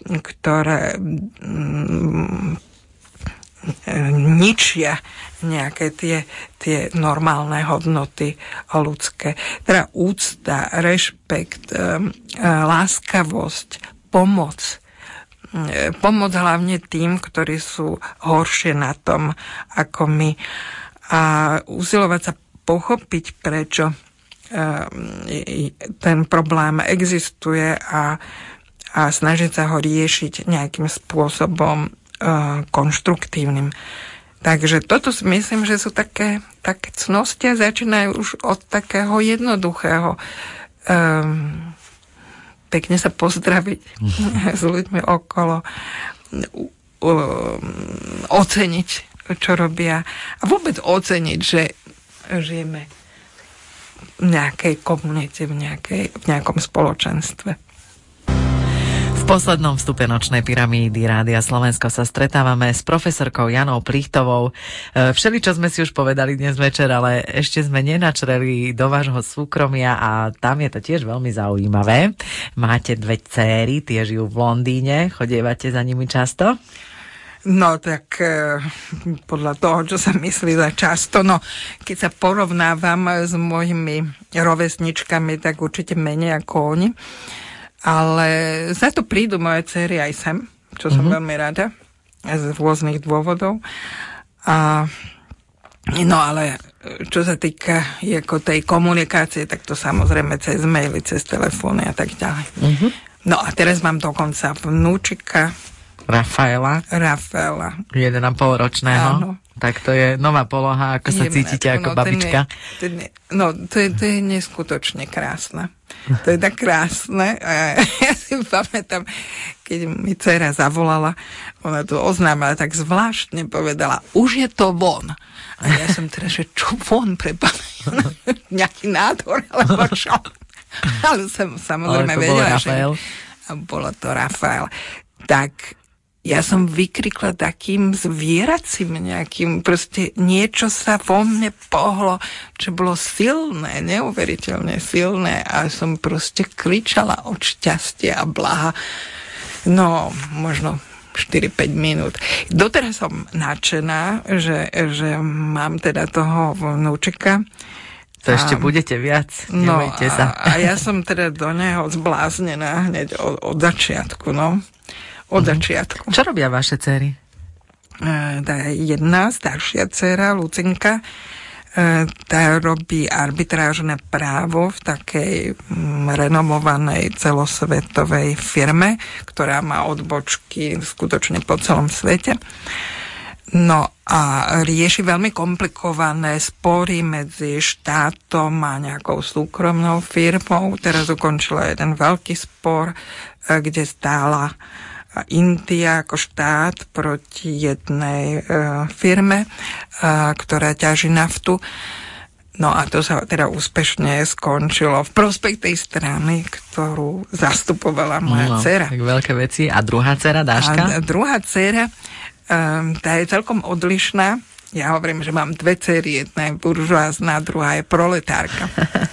ničia nejaké tie normálne hodnoty ľudské. Teda úcta, rešpekt, láskavosť, pomoc. Pomoc hlavne tým, ktorí sú horšie na tom ako my. A usilovať sa pochopiť, prečo ten problém existuje a snažiť sa ho riešiť nejakým spôsobom konštruktívnym. Takže toto si myslím, že sú také cnosti a začínajú už od takého jednoduchého pekne sa pozdraviť s ľuďmi okolo, oceniť, čo robia a vôbec oceniť, že žijeme v nejakej komunite, v nejakom spoločenstve. V poslednom vstupe Nočnej pyramídy Rádia Slovensko sa stretávame s profesorkou Janou Plichtovou. Všeličo sme si už povedali dnes večer, ale ešte sme nenačreli do vášho súkromia a tam je to tiež veľmi zaujímavé. Máte 2 dcéry, tie žijú v Londýne, chodievate za nimi často? No tak podľa toho, čo sa myslí za často, no keď sa porovnávam s mojimi rovesničkami, tak určite menej ako oni. Ale za to prídu moje dcery aj sem, čo som veľmi rada, z rôznych dôvodov. No ale čo sa týka ako tej komunikácie, tak to samozrejme cez maily, cez telefóny a tak ďalej. No a teraz mám dokonca vnúčika Rafaela. 1,5 ročného. Áno. Tak to je nová poloha, ako sa cítite ako babička. To je neskutočne krásne. To je tak krásne. A ja si pamätám, keď mi dcera zavolala, ona to oznámila, tak zvláštne povedala, už je to von. A ja som teda, že čo von, prepáč, nejaký nádor, alebo čo? Ale som samozrejme vedela, že bolo to Rafael. Tak ja som vykrikla takým zvieracím nejakým, proste niečo sa vo mne pohlo, čo bolo silné, neuveriteľne silné a som proste kričala od šťastia a blaha. No, možno 4-5 minút. Doteraz som nadšená, že mám teda toho vnúčika. To ešte budete viac, nebojte sa. A ja som teda do neho zbláznená hneď od začiatku, no. Od začiatku. Čo robia vaše dcery? Jedna staršia dcera, Lucinka, tá robí arbitrážne právo v takej renomovanej celosvetovej firme, ktorá má odbočky skutočne po celom svete. No a rieši veľmi komplikované spory medzi štátom a nejakou súkromnou firmou. Teraz ukončila jeden veľký spor, kde stála India ako štát proti jednej firme, ktorá ťaží naftu. No a to sa teda úspešne skončilo v prospech tej strany, ktorú zastupovala moja dcera. Tak veľké veci. A druhá dcera, Dáška? A druhá dcera, tá je celkom odlišná. Ja hovorím, že mám dve dcery, jedna je buržoázna, druhá je proletárka.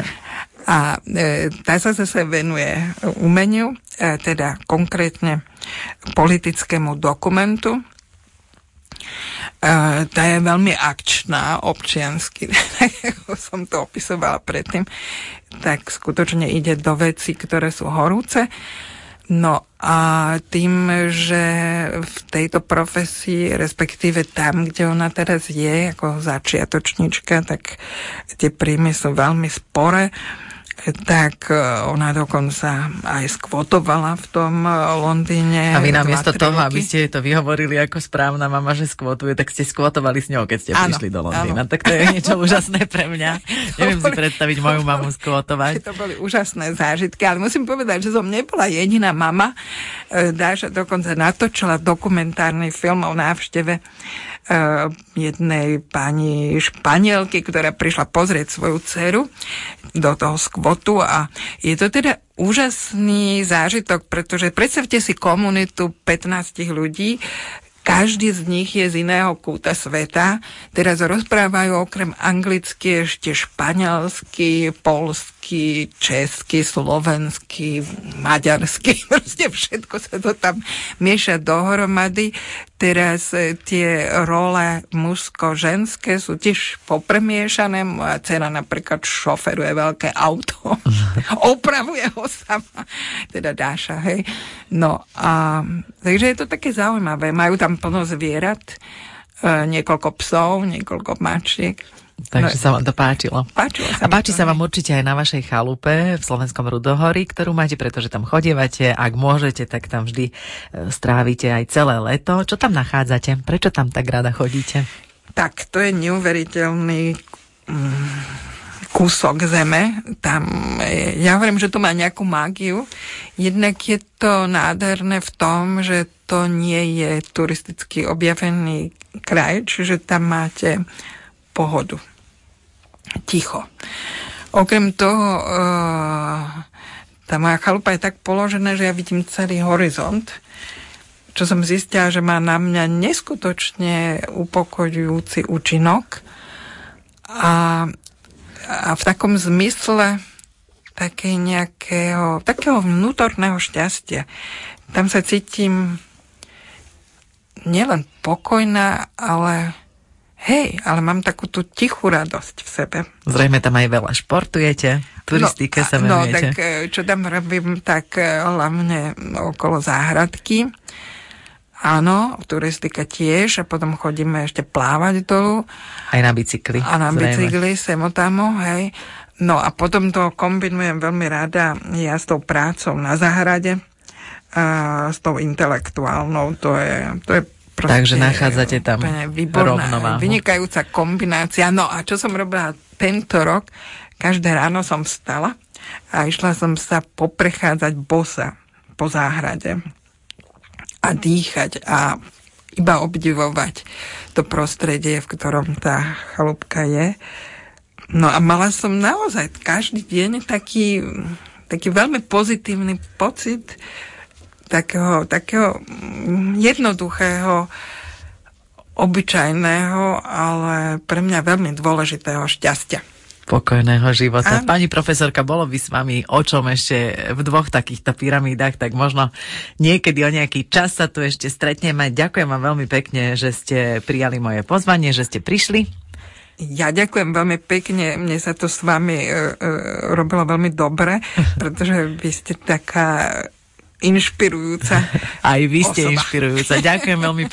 A tá sa zase venuje umeniu, teda konkrétne politickému dokumentu. Tá je veľmi akčná občiansky, ako som to opisovala predtým, tak skutočne ide do vecí, ktoré sú horúce. No a tým, že v tejto profesii, respektíve tam, kde ona teraz je, ako začiatočnička, tak tie príjmy sú veľmi sporé, tak ona dokonca aj skvotovala v tom Londýne. A vy namiesto toho, aby ste to vyhovorili ako správna mama, že skvotuje, tak ste skvotovali s ňou, keď ste prišli do Londýna. Áno. Tak to je niečo úžasné pre mňa. Neviem si predstaviť moju mamu skvotovať. To boli úžasné zážitky, ale musím povedať, že som nebola jediná mama. Dáša dokonca natočila dokumentárny film o návšteve jednej pani Španielky, ktorá prišla pozrieť svoju dceru do toho skvotu a je to teda úžasný zážitok, pretože predstavte si komunitu 15 ľudí, každý z nich je z iného kúta sveta. Teraz rozprávajú okrem anglicky ešte španielsky, poľsky, česky, slovensky, maďarsky. Proste všetko sa to tam mieša dohromady. Teraz tie role mužsko-ženské sú tiež popremiešané. Moja dcera napríklad šoferuje veľké auto. Opravuje ho sama. Teda Dáša, hej. No a takže je to také zaujímavé. Majú tam plno zvierat, niekoľko psov, niekoľko mačiek. Takže sa vám to páčilo. A páči sa vám určite aj na vašej chalupe v slovenskom Rudohorí, ktorú máte, pretože tam chodievate. Ak môžete, tak tam vždy strávite aj celé leto. Čo tam nachádzate? Prečo tam tak rada chodíte? Tak, to je neuveriteľný kúsok zeme. Tam, ja hovorím, že to má nejakú mágiu. Jednak je to nádherné v tom, že to nie je turisticky objavený kraj, čiže tam máte pohodu. Ticho. Okrem toho, tá moja chalupa je tak položená, že ja vidím celý horizont, čo som zistila, že má na mňa neskutočne upokojujúci účinok a v takom zmysle takého vnútorného šťastia. Tam sa cítim nielen pokojná, ale mám takú tú tichú radosť v sebe. Zrejme tam aj veľa športujete, turistike sa venujete. No, tak čo tam robím, tak hlavne okolo záhradky. Áno, turistika tiež a potom chodíme ešte plávať dolu. Aj na bicykli. A na bicykli, semotamo, hej. No a potom to kombinujem veľmi rada ja s tou prácou na záhrade a s tou intelektuálnou. To je proste... Takže nachádzate tam výborná, vynikajúca kombinácia. No a čo som robila tento rok? Každé ráno som vstala a išla som sa poprechádzať bosa po záhrade a dýchať a iba obdivovať to prostredie, v ktorom tá chalúbka je. No a mala som naozaj každý deň taký veľmi pozitívny pocit takého jednoduchého, obyčajného, ale pre mňa veľmi dôležitého šťastia. Pokojného života. Pani profesorka, bolo by s vami o čom ešte v dvoch takýchto pyramídach, tak možno niekedy o nejaký čas sa tu ešte stretneme. Ďakujem vám veľmi pekne, že ste prijali moje pozvanie, že ste prišli. Ja ďakujem veľmi pekne, mne sa to s vami robilo veľmi dobre, pretože vy ste taká inšpirujúca Aj vy ste osoba. Inšpirujúca. Ďakujem veľmi